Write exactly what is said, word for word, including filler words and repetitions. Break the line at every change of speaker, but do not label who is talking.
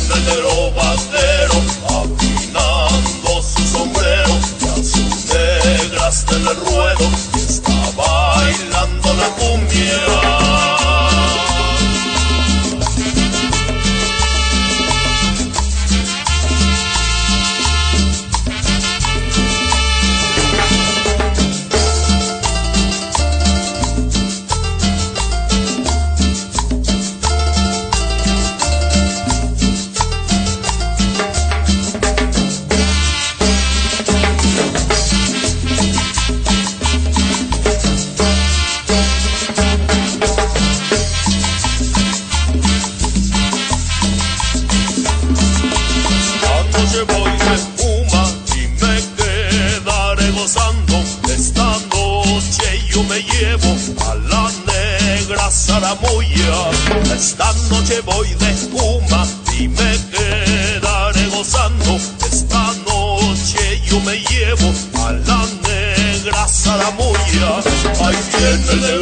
el negro bandero, afinando su sombrero, y a su negra hasta en el ruedo, y está bailando la cumbia. Voy de espuma y me quedaré gozando. Esta noche yo me llevo a la negra Zaramuya. Esta noche voy de espuma y me quedaré gozando. Esta noche yo me llevo a la negra Zaramuya. Ahí viene el